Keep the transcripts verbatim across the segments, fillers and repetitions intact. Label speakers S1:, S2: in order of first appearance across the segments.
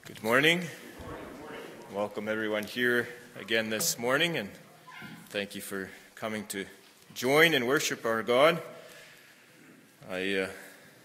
S1: Good morning. Welcome everyone here again this morning, and thank you for coming to join and worship our God. I uh,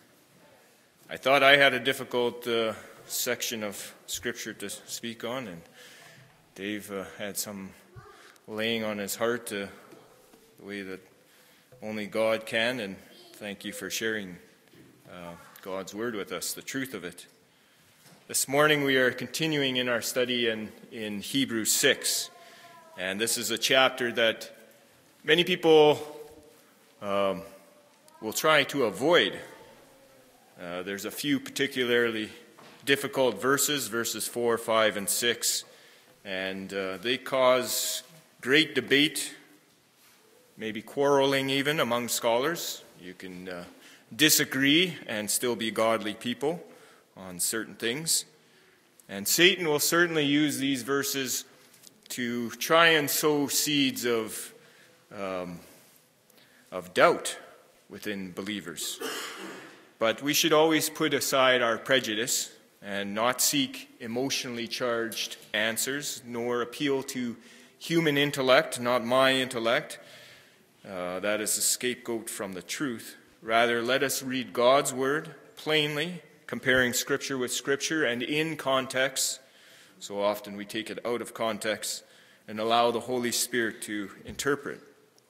S1: I thought I had a difficult uh, section of Scripture to speak on, and Dave uh, had some laying on his heart uh, the way that only God can, and thank you for sharing uh, God's Word with us, the truth of it. This morning we are continuing in our study in, in Hebrews six, and this is a chapter that many people um, will try to avoid. Uh, there's a few particularly difficult verses, verses four, five, and six, and uh, they cause great debate, maybe quarreling even among scholars. You can uh, disagree and still be godly people on certain things. And Satan will certainly use these verses to try and sow seeds of, um, of doubt within believers. But we should always put aside our prejudice and not seek emotionally charged answers, nor appeal to human intellect, not my intellect. Uh, that is a scapegoat from the truth. Rather, let us read God's word plainly, comparing Scripture with Scripture and in context. So often we take it out of context and allow the Holy Spirit to interpret.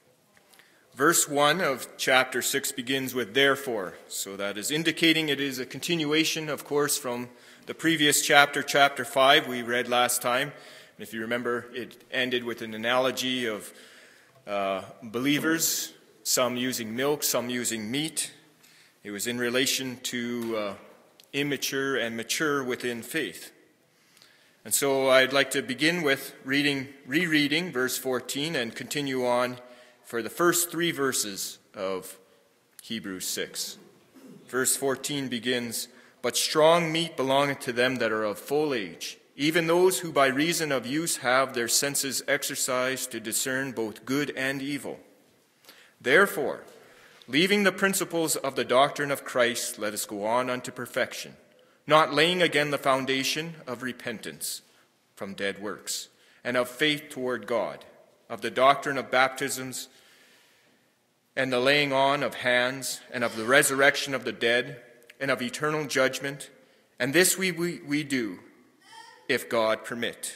S1: Verse one of chapter six begins with therefore. So that is indicating it is a continuation, of course, from the previous chapter, chapter five, we read last time. And if you remember, it ended with an analogy of uh, believers, some using milk, some using meat. It was in relation to uh, immature and mature within faith. And so I'd like to begin with reading, rereading verse fourteen and continue on for the first three verses of Hebrews six. Verse fourteen begins, "But strong meat belongeth to them that are of full age, even those who by reason of use have their senses exercised to discern both good and evil. Therefore, leaving the principles of the doctrine of Christ, let us go on unto perfection, not laying again the foundation of repentance from dead works, and of faith toward God, of the doctrine of baptisms, and the laying on of hands, and of the resurrection of the dead, and of eternal judgment. And this we, we, we do, if God permit."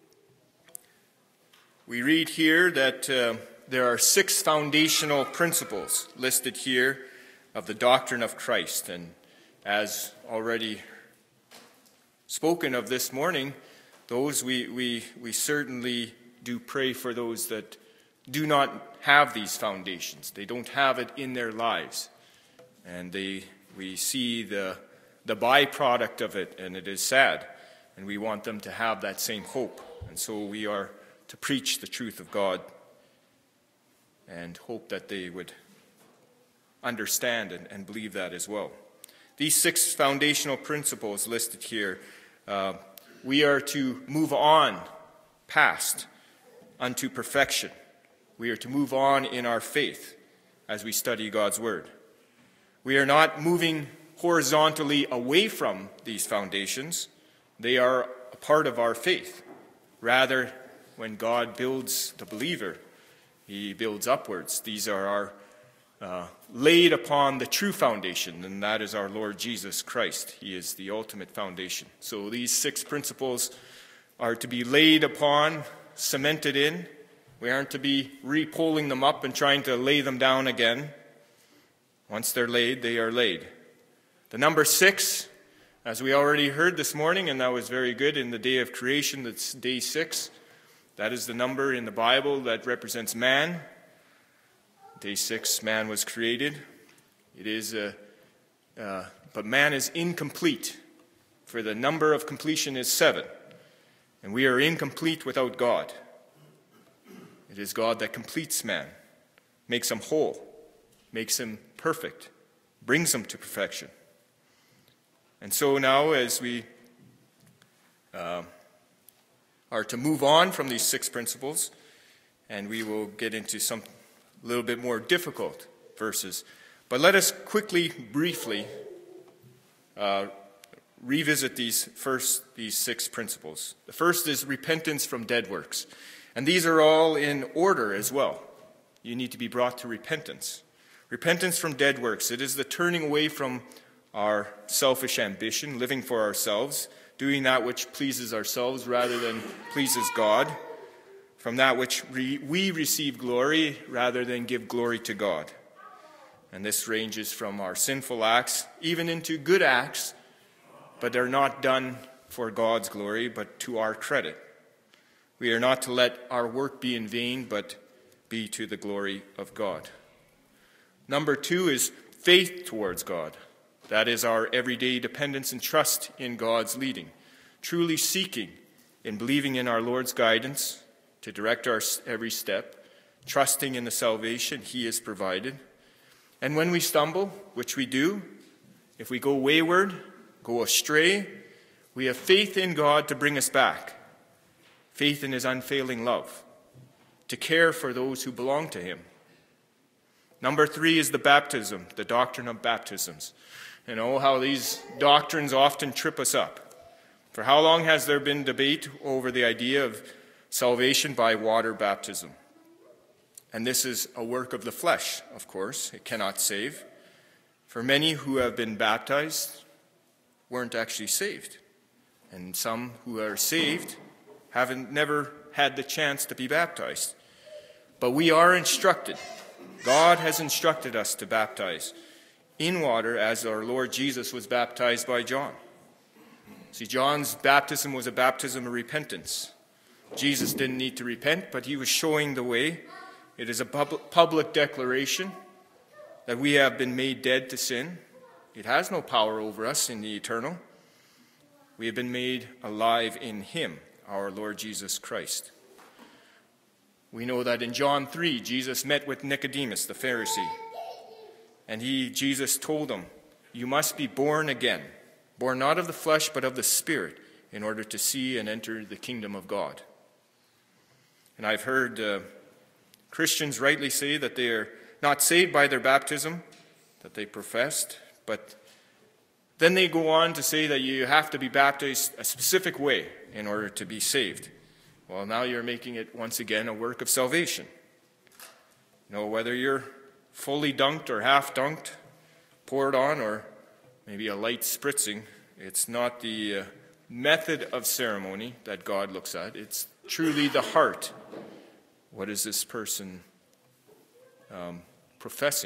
S1: We read here that Uh, There are six foundational principles listed here of the doctrine of Christ. And as already spoken of this morning, those we, we, we certainly do pray for those that do not have these foundations. They don't have it in their lives. And they we see the, the byproduct of it, and it is sad. And we want them to have that same hope. And so we are to preach the truth of God and hope that they would understand and, and believe that as well. These six foundational principles listed here, uh, we are to move on past unto perfection. We are to move on in our faith as we study God's Word. We are not moving horizontally away from these foundations. They are a part of our faith. Rather, when God builds the believer, He builds upwards. These are our uh, laid upon the true foundation, and that is our Lord Jesus Christ. He is the ultimate foundation. So these six principles are to be laid upon, cemented in. We aren't to be re-pulling them up and trying to lay them down again. Once they're laid, they are laid. The number six, as we already heard this morning, and that was very good in the day of creation, that's day six. That is the number in the Bible that represents man. Day six, man was created. It is, a, uh, but man is incomplete, for the number of completion is seven, and we are incomplete without God. It is God that completes man, makes him whole, makes him perfect, brings him to perfection. And so now, as we Uh, are to move on from these six principles, and we will get into some little bit more difficult verses. But let us quickly, briefly, uh, revisit these first, these six principles. The first is repentance from dead works. And these are all in order as well. You need to be brought to repentance. Repentance from dead works. It is the turning away from our selfish ambition, living for ourselves, doing that which pleases ourselves rather than pleases God, from that which re- we receive glory rather than give glory to God. And this ranges from our sinful acts, even into good acts, but they're not done for God's glory, but to our credit. We are not to let our work be in vain, but be to the glory of God. Number two is faith towards God. That is our everyday dependence and trust in God's leading, truly seeking and believing in our Lord's guidance to direct our every step, trusting in the salvation He has provided. And when we stumble, which we do, if we go wayward, go astray, we have faith in God to bring us back, faith in His unfailing love, to care for those who belong to Him. Number three is the baptism, the doctrine of baptisms. And oh, how these doctrines often trip us up. For how long has there been debate over the idea of salvation by water baptism? And this is a work of the flesh, of course. It cannot save. For many who have been baptized weren't actually saved. And some who are saved haven't never had the chance to be baptized. But we are instructed. God has instructed us to baptize in water as our Lord Jesus was baptized by John. See, John's baptism was a baptism of repentance. Jesus didn't need to repent, but he was showing the way. It is a pub- public declaration that we have been made dead to sin. It has no power over us in the eternal. We have been made alive in Him, our Lord Jesus Christ. We know that in John three, Jesus met with Nicodemus, the Pharisee. And he, Jesus told him, you must be born again, born not of the flesh, but of the Spirit, in order to see and enter the kingdom of God. And I've heard uh, Christians rightly say that they are not saved by their baptism that they professed, but then they go on to say that you have to be baptized a specific way in order to be saved. Well, now you're making it once again a work of salvation. You know, whether you're fully dunked or half dunked, poured on, or maybe a light spritzing, it's not the uh, method of ceremony that God looks at. It's truly the heart. What is this person um, professing?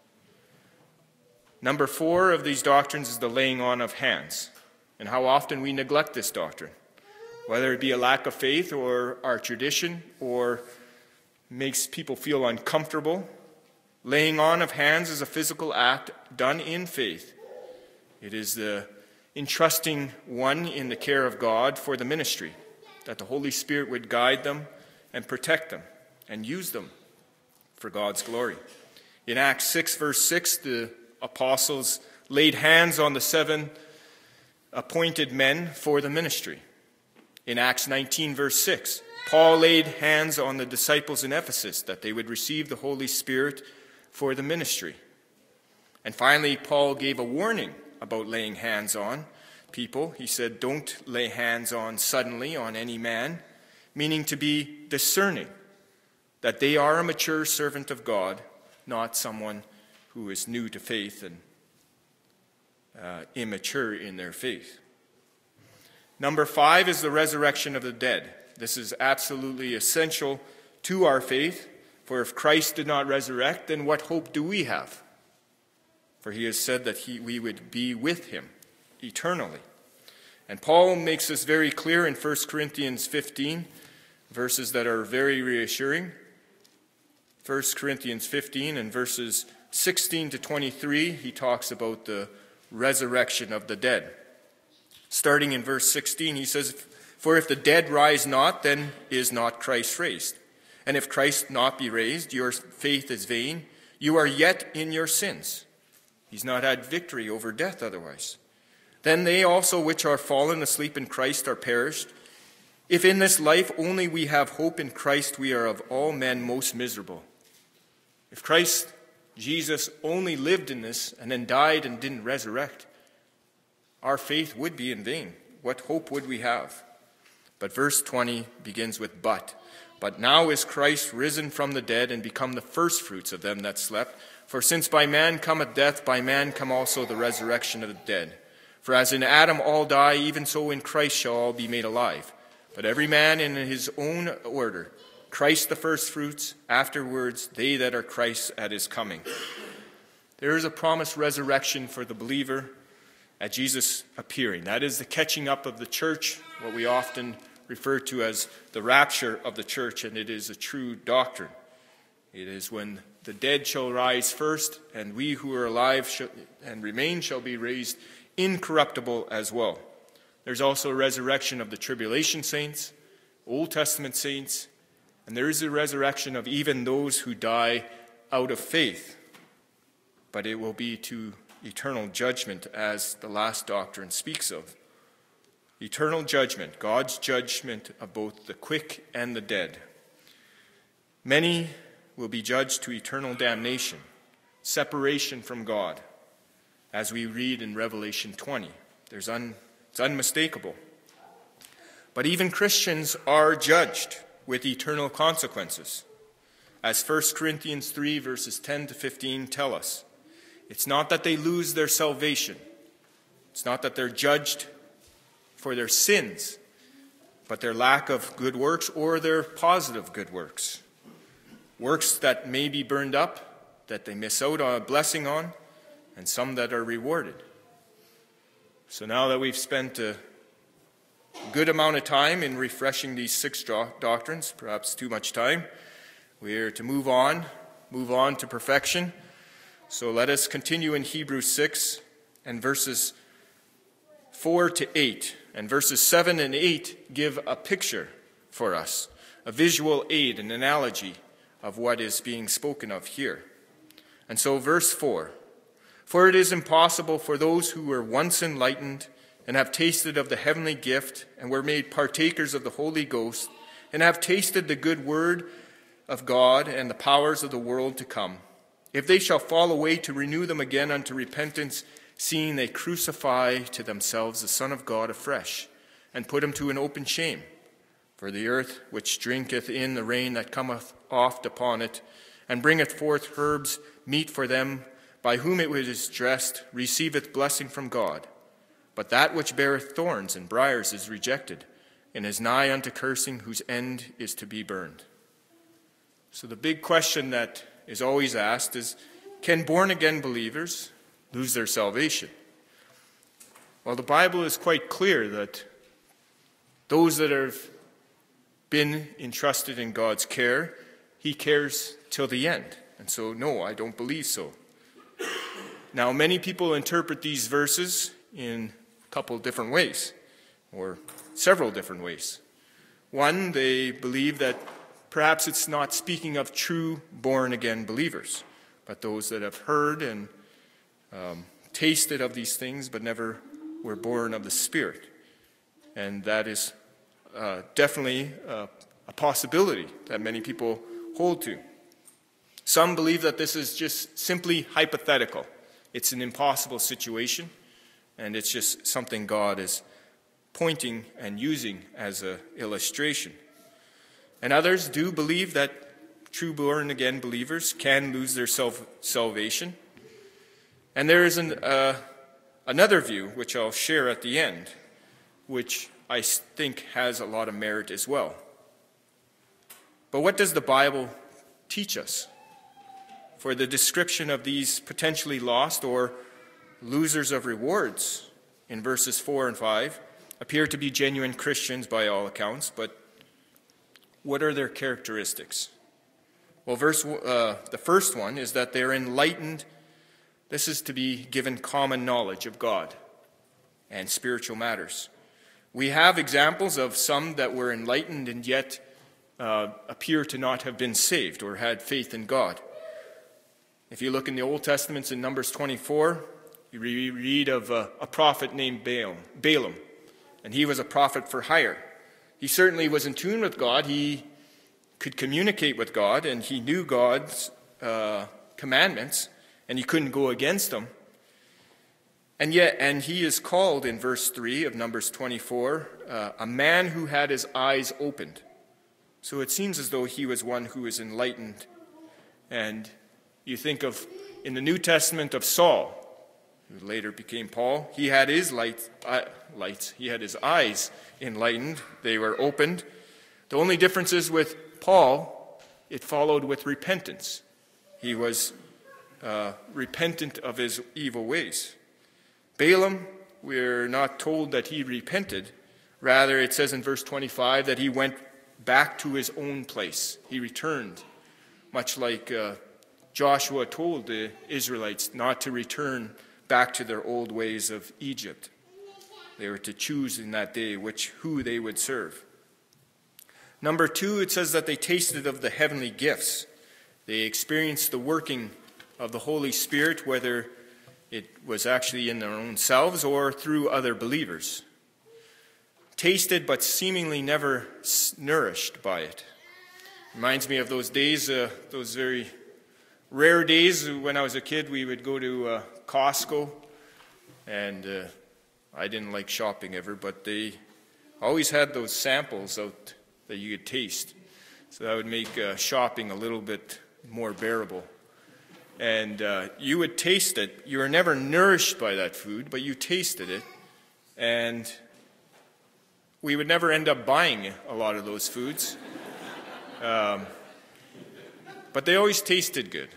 S1: Number four of these doctrines is the laying on of hands, and how often we neglect this doctrine, whether it be a lack of faith or our tradition or makes people feel uncomfortable. Laying on of hands is a physical act done in faith. It is the entrusting one in the care of God for the ministry, that the Holy Spirit would guide them and protect them and use them for God's glory. In Acts six, verse six, the apostles laid hands on the seven appointed men for the ministry. In Acts nineteen, verse six, Paul laid hands on the disciples in Ephesus that they would receive the Holy Spirit for the ministry. And finally, Paul gave a warning about laying hands on people. He said, don't lay hands on suddenly on any man, meaning to be discerning, that they are a mature servant of God, not someone who is new to faith and uh, immature in their faith. Number five is the resurrection of the dead. This is absolutely essential to our faith, for if Christ did not resurrect, then what hope do we have? For he has said that he, we would be with him eternally. And Paul makes this very clear in First Corinthians fifteen, verses that are very reassuring. First Corinthians fifteen and verses sixteen to twenty-three, he talks about the resurrection of the dead. Starting in verse sixteen, he says, for if the dead rise not, then is not Christ raised. And if Christ not be raised, your faith is vain. You are yet in your sins. He's not had victory over death otherwise. Then they also which are fallen asleep in Christ are perished. If in this life only we have hope in Christ, we are of all men most miserable. If Christ, Jesus, only lived in this and then died and didn't resurrect, our faith would be in vain. What hope would we have? But verse twenty begins with but. But now is Christ risen from the dead and become the firstfruits of them that slept. For since by man cometh death, by man come also the resurrection of the dead. For as in Adam all die, even so in Christ shall all be made alive. But every man in his own order, Christ the firstfruits, afterwards they that are Christ at his coming. There is a promised resurrection for the believer at Jesus' appearing. That is the catching up of the church, what we often refer to as the rapture of the church, and it is a true doctrine. It is when the dead shall rise first, and we who are alive shall, and remain shall be raised incorruptible as well. There's also a resurrection of the tribulation saints, Old Testament saints, and there is a resurrection of even those who die out of faith. But it will be to eternal judgment, as the last doctrine speaks of. Eternal judgment, God's judgment of both the quick and the dead. Many will be judged to eternal damnation, separation from God, as we read in Revelation twenty. There's un, it's unmistakable. But even Christians are judged with eternal consequences, as First Corinthians three, verses ten to fifteen tell us. It's not that they lose their salvation. It's not that they're judged for their sins, but their lack of good works or their positive good works. Works that may be burned up, that they miss out on a blessing on, and some that are rewarded. So now that we've spent a good amount of time in refreshing these six do- doctrines, perhaps too much time, we're to move on, move on to perfection. So let us continue in Hebrews six and verses four to eight. And verses seven and eight give a picture for us, a visual aid, an analogy of what is being spoken of here. And so verse four, for it is impossible for those who were once enlightened and have tasted of the heavenly gift and were made partakers of the Holy Ghost and have tasted the good word of God and the powers of the world to come, if they shall fall away, to renew them again unto repentance, seeing they crucify to themselves the Son of God afresh, and put him to an open shame. For the earth which drinketh in the rain that cometh oft upon it, and bringeth forth herbs meet for them, by whom it is dressed, receiveth blessing from God. But that which beareth thorns and briars is rejected, and is nigh unto cursing, whose end is to be burned. So the big question that is always asked is, can born-again believers lose their salvation? Well, the Bible is quite clear that those that have been entrusted in God's care, he cares till the end. And so, no, I don't believe so. Now, many people interpret these verses in a couple different ways, or several different ways. One, they believe that perhaps it's not speaking of true born-again believers, but those that have heard and um, tasted of these things, but never were born of the Spirit. And that is uh, definitely uh, a possibility that many people hold to. Some believe that this is just simply hypothetical. It's an impossible situation, and it's just something God is pointing and using as an illustration. And others do believe that true born-again believers can lose their self- salvation. And there is an, uh, another view, which I'll share at the end, which I think has a lot of merit as well. But what does the Bible teach us? For the description of these potentially lost or losers of rewards in verses four and five appear to be genuine Christians by all accounts, but what are their characteristics? Well, verse uh, the first one is that they're enlightened. This is to be given common knowledge of God and spiritual matters. We have examples of some that were enlightened and yet uh, appear to not have been saved or had faith in God. If you look in the Old Testament in Numbers twenty-four, you read of a, a prophet named Balaam, Balaam, and he was a prophet for hire. He certainly was in tune with God. He could communicate with God, and he knew God's uh, commandments, and he couldn't go against them. And yet, and he is called in verse three of Numbers twenty-four, uh, a man who had his eyes opened. So it seems as though he was one who was enlightened. And you think of, in the New Testament, of Saul, who later became Paul. He had his light, uh, lights, he had his eyes enlightened. They were opened. The only difference is with Paul, it followed with repentance. He was uh, repentant of his evil ways. Balaam, we're not told that he repented. Rather, it says in verse twenty-five that he went back to his own place. He returned, much like uh, Joshua told the Israelites not to return back to their old ways of Egypt. They were to choose in that day which who they would serve. Number two, it says that they tasted of the heavenly gifts. They experienced the working of the Holy Spirit, whether it was actually in their own selves or through other believers. Tasted but seemingly never nourished by it. Reminds me of those days, uh, those very rare days when I was a kid. We would go to uh, Costco, and uh, I didn't like shopping ever, but they always had those samples out that you could taste. So that would make uh, shopping a little bit more bearable. And uh, you would taste it. You were never nourished by that food, but you tasted it. And we would never end up buying a lot of those foods. Um, but they always tasted good.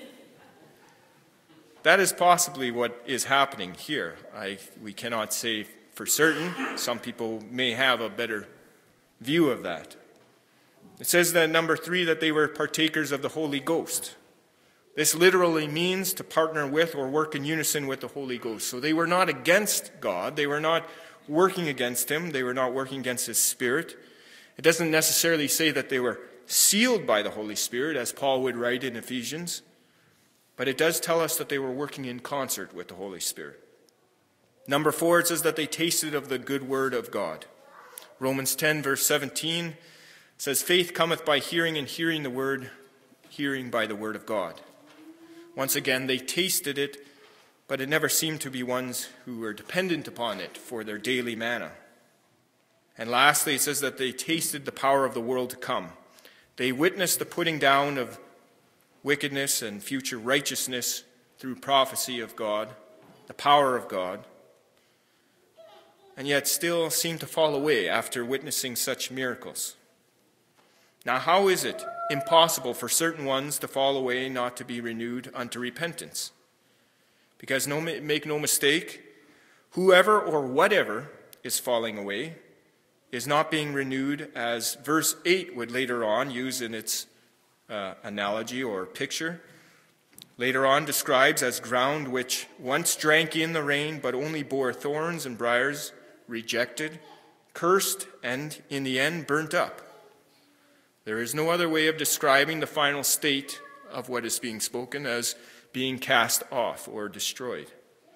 S1: That is possibly what is happening here. I, we cannot say for certain. Some people may have a better view of that. It says that number three, that they were partakers of the Holy Ghost. This literally means to partner with or work in unison with the Holy Ghost. So they were not against God. They were not working against him. They were not working against his Spirit. It doesn't necessarily say that they were sealed by the Holy Spirit, as Paul would write in Ephesians. But it does tell us that they were working in concert with the Holy Spirit. Number four, it says that they tasted of the good word of God. Romans ten, verse seventeen says, faith cometh by hearing, and hearing the word, hearing by the word of God. Once again, they tasted it, but it never seemed to be ones who were dependent upon it for their daily manna. And lastly, it says that they tasted the power of the world to come. They witnessed the putting down of wickedness and future righteousness through prophecy of God, the power of God, and yet still seem to fall away after witnessing such miracles. Now, how is it impossible for certain ones to fall away, not to be renewed unto repentance? Because no, make no mistake, whoever or whatever is falling away is not being renewed, as verse eight would later on use in its uh, analogy or picture. Later on describes as ground which once drank in the rain, but only bore thorns and briars, rejected, cursed, and in the end burnt up. There is no other way of describing the final state of what is being spoken as being cast off or destroyed.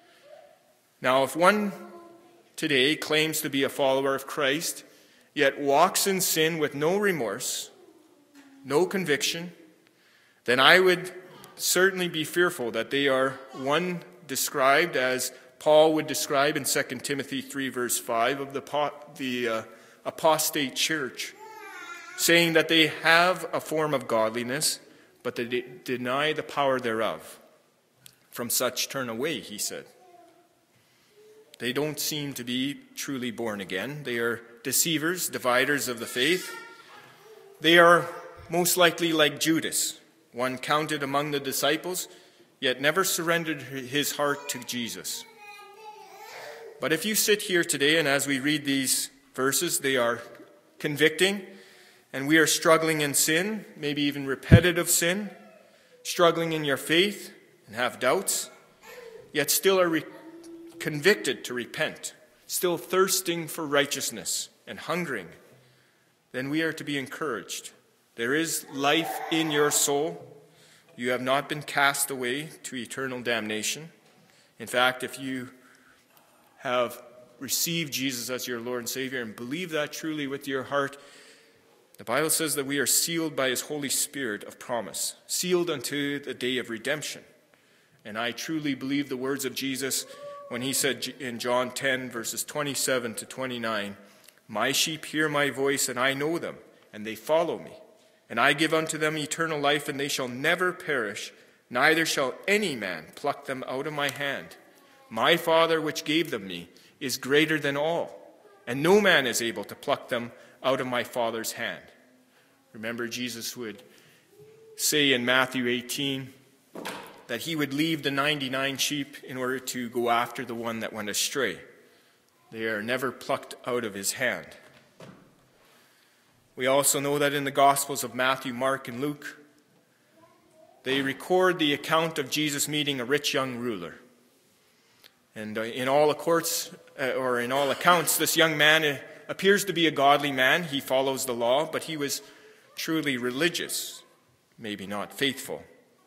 S1: Now, if one today claims to be a follower of Christ, yet walks in sin with no remorse, no conviction, then I would certainly be fearful that they are one described as Paul would describe in Second Timothy three, verse five, of the, the uh, apostate church, saying that they have a form of godliness, but they de- deny the power thereof. From such turn away, he said. They don't seem to be truly born again. They are deceivers, dividers of the faith. They are most likely like Judas, one counted among the disciples, yet never surrendered his heart to Jesus. But if you sit here today, and as we read these verses, they are convicting, and we are struggling in sin, maybe even repetitive sin, struggling in your faith and have doubts, yet still are re- convicted to repent, still thirsting for righteousness and hungering, then we are to be encouraged. There is life in your soul. You have not been cast away to eternal damnation. In fact, if you have received Jesus as your Lord and Savior and believe that truly with your heart, the Bible says that we are sealed by his Holy Spirit of promise, sealed unto the day of redemption. And I truly believe the words of Jesus when he said in John ten, verses twenty-seven to twenty-nine, "My sheep hear my voice, and I know them, and they follow me. And I give unto them eternal life, and they shall never perish, neither shall any man pluck them out of my hand. My Father which gave them me is greater than all, and no man is able to pluck them out of my Father's hand." Remember, Jesus would say in Matthew eighteen that he would leave the ninety-nine sheep in order to go after the one that went astray. They are never plucked out of his hand. We also know that in the Gospels of Matthew, Mark, and Luke, they record the account of Jesus meeting a rich young ruler. And in all accounts, or in all accounts, this young man appears to be a godly man. He follows the law, but he was truly religious, maybe not faithful.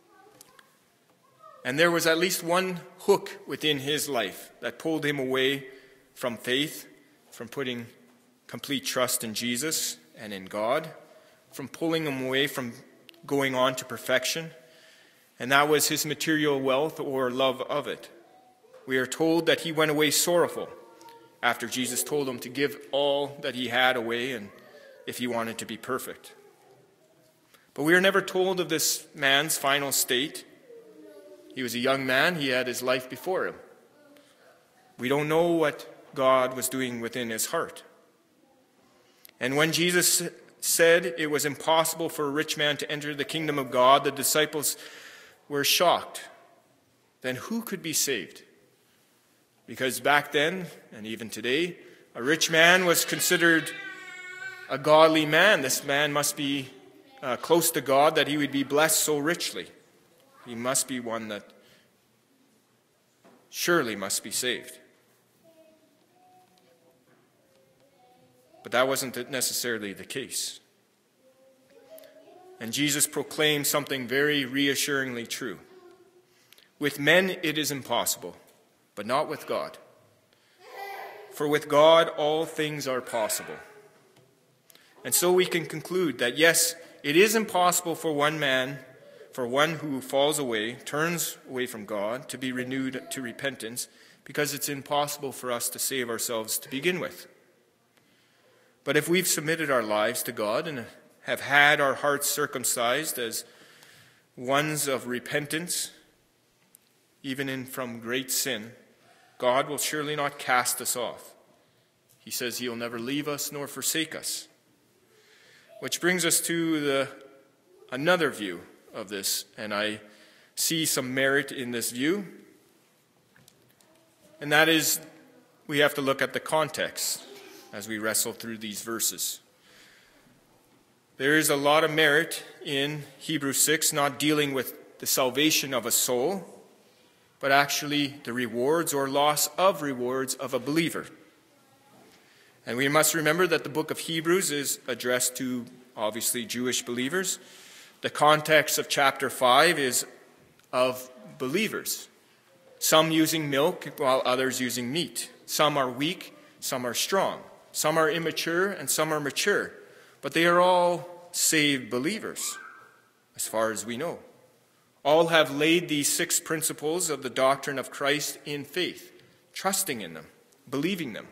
S1: And there was at least one hook within his life that pulled him away from faith, from putting complete trust in Jesus and in God, from pulling him away from going on to perfection, and that was his material wealth or love of it. We are told that he went away sorrowful after Jesus told him to give all that he had away and if he wanted to be perfect. But we are never told of this man's final state. He was a young man. He had his life before him. We don't know what God was doing within his heart. And when Jesus said it was impossible for a rich man to enter the kingdom of God, the disciples were shocked. Then who could be saved? Because back then, and even today, a rich man was considered a godly man. This man must be uh, close to God, that he would be blessed so richly. He must be one that surely must be saved. But that wasn't necessarily the case. And Jesus proclaimed something very reassuringly true. With men it is impossible, but not with God. For with God all things are possible. And so we can conclude that yes, it is impossible for one man, for one who falls away, turns away from God, to be renewed to repentance, because it's impossible for us to save ourselves to begin with. But if we've submitted our lives to God and have had our hearts circumcised as ones of repentance, even in from great sin, God will surely not cast us off. He says he'll never leave us nor forsake us. Which brings us to the another view of this, and I see some merit in this view. And that is, we have to look at the context as we wrestle through these verses. There is a lot of merit in Hebrews six, not dealing with the salvation of a soul, but actually the rewards or loss of rewards of a believer. And we must remember that the book of Hebrews is addressed to, obviously, Jewish believers. The context of chapter five is of believers, some using milk while others using meat. Some are weak, some are strong. Some are immature and some are mature. But they are all saved believers, as far as we know. All have laid these six principles of the doctrine of Christ in faith, trusting in them, believing them.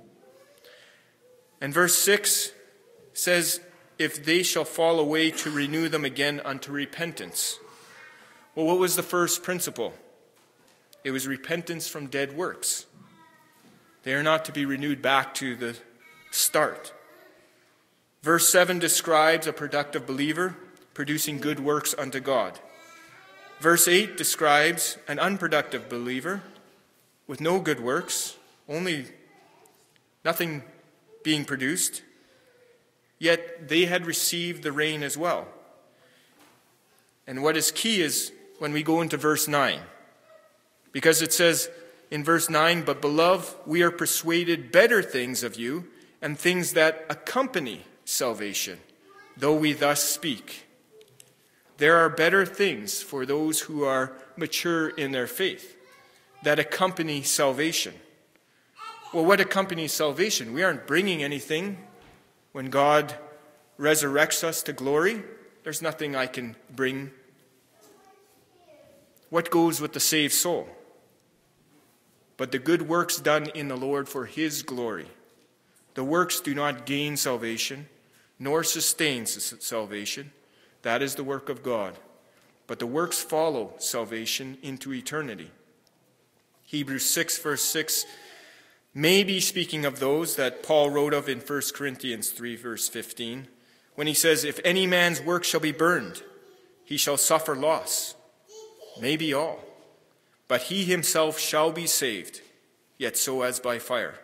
S1: And verse six says, if they shall fall away, to renew them again unto repentance. Well, what was the first principle? It was repentance from dead works. They are not to be renewed back to the start. Verse seven describes a productive believer producing good works unto God. Verse eight describes an unproductive believer with no good works, only nothing being produced, yet they had received the rain as well. And what is key is when we go into verse nine, because it says in verse nine, but beloved, we are persuaded better things of you, and things that accompany salvation, though we thus speak. There are better things for those who are mature in their faith that accompany salvation. Well, what accompanies salvation? We aren't bringing anything when God resurrects us to glory. There's nothing I can bring. What goes with the saved soul? but the good works done in the Lord for his glory. The works do not gain salvation, nor sustain salvation. That is the work of God. But the works follow salvation into eternity. Hebrews six, verse six, may be speaking of those that Paul wrote of in First Corinthians three, verse fifteen, when he says, if any man's work shall be burned, he shall suffer loss. Maybe all. But he himself shall be saved, yet so as by fire.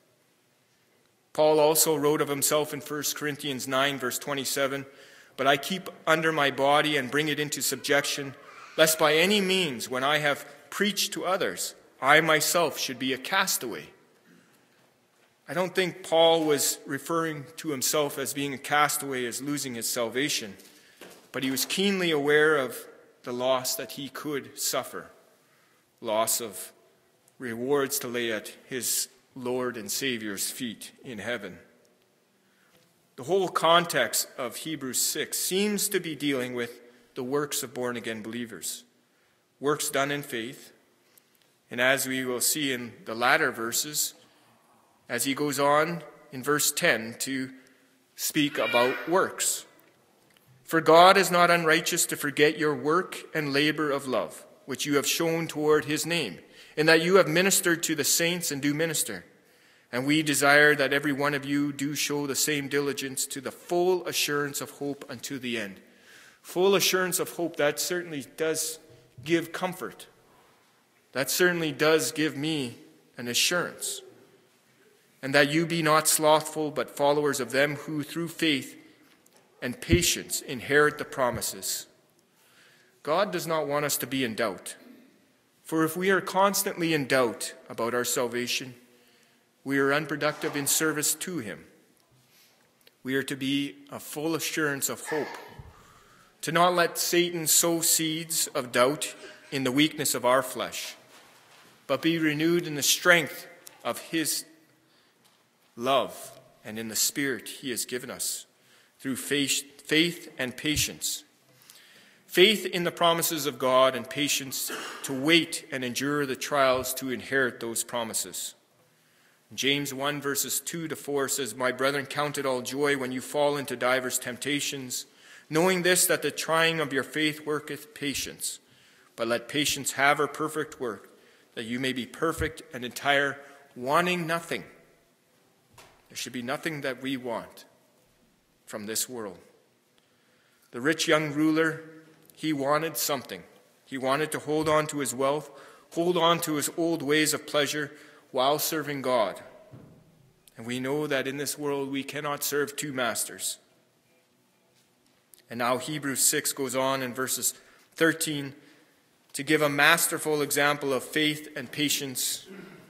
S1: Paul also wrote of himself in First Corinthians nine, verse twenty-seven, but I keep under my body and bring it into subjection, lest by any means, when I have preached to others, I myself should be a castaway. I don't think Paul was referring to himself as being a castaway, as losing his salvation, but he was keenly aware of the loss that he could suffer, loss of rewards to lay at his Lord and Savior's feet in heaven. The whole context of Hebrews six seems to be dealing with the works of born-again believers, works done in faith, and as we will see in the latter verses, as he goes on in verse ten to speak about works. For God is not unrighteous to forget your work and labor of love, which you have shown toward his name, in that you have ministered to the saints and do minister. And we desire that every one of you do show the same diligence to the full assurance of hope unto the end. Full assurance of hope, that certainly does give comfort. That certainly does give me an assurance. And that you be not slothful, but followers of them who through faith and patience inherit the promises. God does not want us to be in doubt. For if we are constantly in doubt about our salvation, we are unproductive in service to him. We are to be a full assurance of hope, to not let Satan sow seeds of doubt in the weakness of our flesh, but be renewed in the strength of his love and in the Spirit he has given us through faith, faith and patience. Faith in the promises of God and patience to wait and endure the trials to inherit those promises. James one verses two to four says, my brethren, count it all joy when you fall into divers temptations, knowing this, that the trying of your faith worketh patience. But let patience have her perfect work, that you may be perfect and entire, wanting nothing. There should be nothing that we want from this world. The rich young ruler, he wanted something. He wanted to hold on to his wealth, hold on to his old ways of pleasure while serving God. And we know that in this world we cannot serve two masters. And now Hebrews six goes on in verses thirteen to give a masterful example of faith and patience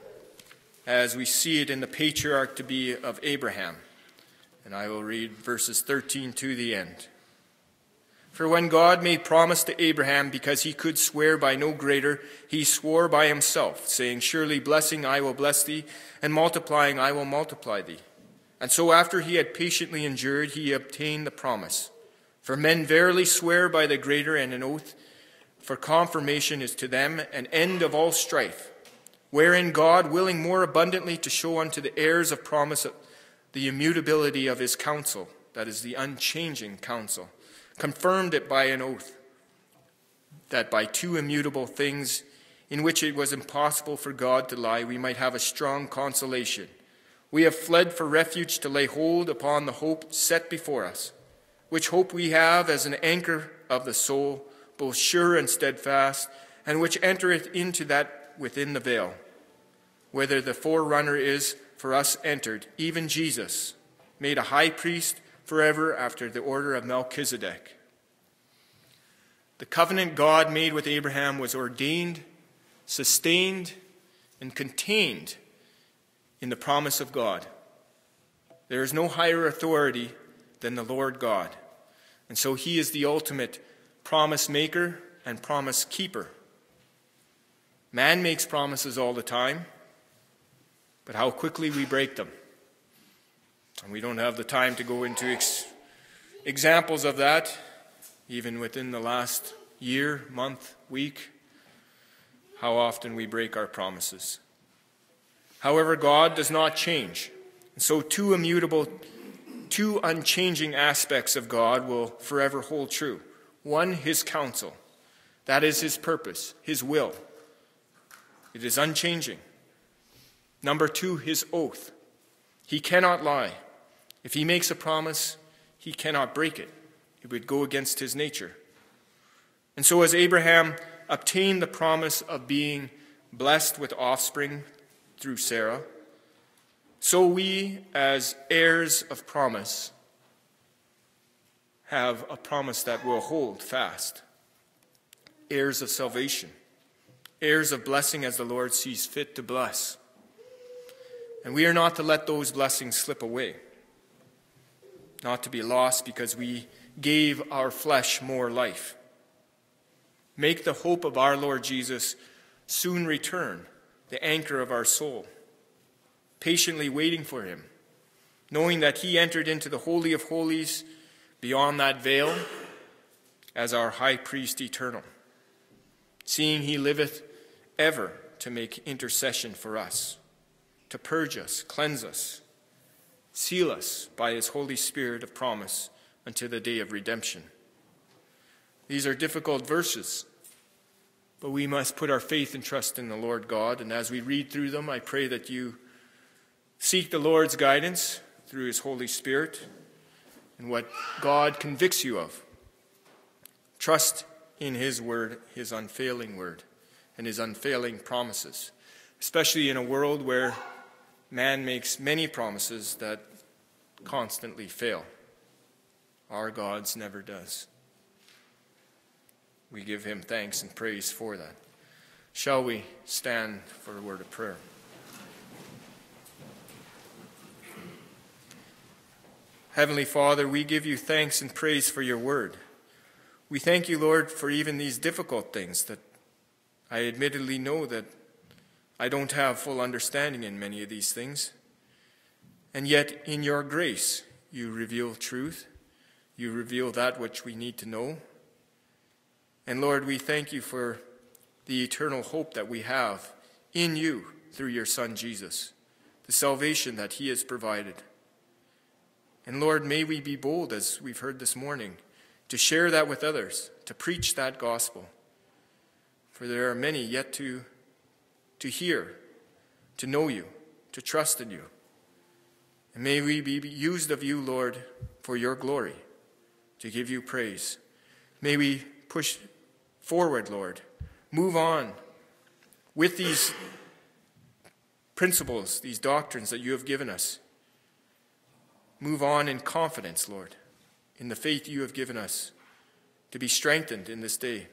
S1: as we see it in the patriarch to be of Abraham. And I will read verses thirteen to the end. For when God made promise to Abraham, because he could swear by no greater, he swore by himself, saying, surely blessing I will bless thee, and multiplying I will multiply thee. And so after he had patiently endured, he obtained the promise. For men verily swear by the greater, and an oath for confirmation is to them an end of all strife, wherein God, willing more abundantly to show unto the heirs of promise the immutability of his counsel, that is the unchanging counsel, confirmed it by an oath, that by two immutable things in which it was impossible for God to lie, we might have a strong consolation. We have fled for refuge to lay hold upon the hope set before us, which hope we have as an anchor of the soul, both sure and steadfast, and which entereth into that within the veil, whither the forerunner is for us entered, even Jesus, made a high priest forever after the order of Melchizedek. The covenant God made with Abraham was ordained, sustained, and contained in the promise of God. There is no higher authority than the Lord God, and so he is the ultimate promise maker and promise keeper. Man makes promises all the time, but how quickly we break them. And we don't have the time to go into ex- examples of that, even within the last year, month, week, how often we break our promises. However, God does not change. And so two immutable, two unchanging aspects of God will forever hold true. One, his counsel. That is his purpose, his will. It is unchanging. Number two, his oath. He cannot lie. If he makes a promise, he cannot break it. It would go against his nature. And so as Abraham obtained the promise of being blessed with offspring through Sarah, so we, as heirs of promise, have a promise that will hold fast. Heirs of salvation, heirs of blessing as the Lord sees fit to bless. And we are not to let those blessings slip away, not to be lost because we gave our flesh more life. Make the hope of our Lord Jesus soon return, the anchor of our soul, patiently waiting for him, knowing that he entered into the Holy of Holies beyond that veil as our high priest eternal, seeing he liveth ever to make intercession for us, to purge us, cleanse us, seal us by his Holy Spirit of promise until the day of redemption. These are difficult verses, but we must put our faith and trust in the Lord God. And as we read through them, I pray that you seek the Lord's guidance through his Holy Spirit and what God convicts you of. Trust in his word, his unfailing word, and his unfailing promises, especially in a world where man makes many promises that constantly fail. Our God's never does. We give him thanks and praise for that. Shall we stand for a word of prayer? Heavenly Father, we give you thanks and praise for your word. We thank you, Lord, for even these difficult things that I admittedly know that I don't have full understanding in many of these things. And yet, in your grace, you reveal truth. You reveal that which we need to know. And Lord, we thank you for the eternal hope that we have in you through your Son Jesus, the salvation that he has provided. And Lord, may we be bold, as we've heard this morning, to share that with others, to preach that gospel. For there are many yet to, to hear, to know you, to trust in you. And may we be used of you, Lord, for your glory, to give you praise. May we push forward, Lord, move on with these principles, these doctrines that you have given us. Move on in confidence, Lord, in the faith you have given us, to be strengthened in this day.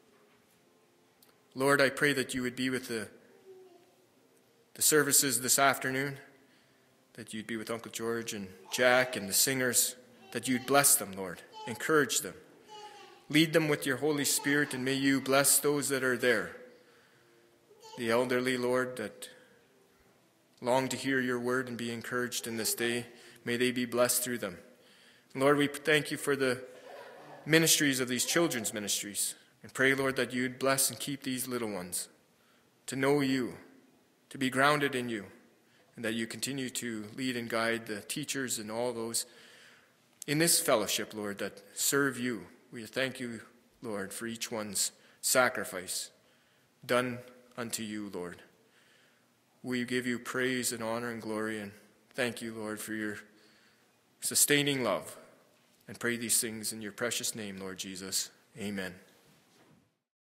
S1: Lord, I pray that you would be with the, the services this afternoon, that you'd be with Uncle George and Jack and the singers, that you'd bless them, Lord, encourage them. Lead them with your Holy Spirit, and may you bless those that are there. The elderly, Lord, that long to hear your word and be encouraged in this day, may they be blessed through them. Lord, we thank you for the ministries of these children's ministries. And pray, Lord, that you'd bless and keep these little ones to know you, to be grounded in you, and that you continue to lead and guide the teachers and all those in this fellowship, Lord, that serve you. We thank you, Lord, for each one's sacrifice done unto you, Lord. We give you praise and honor and glory, and thank you, Lord, for your sustaining love. And pray these things in your precious name, Lord Jesus. Amen.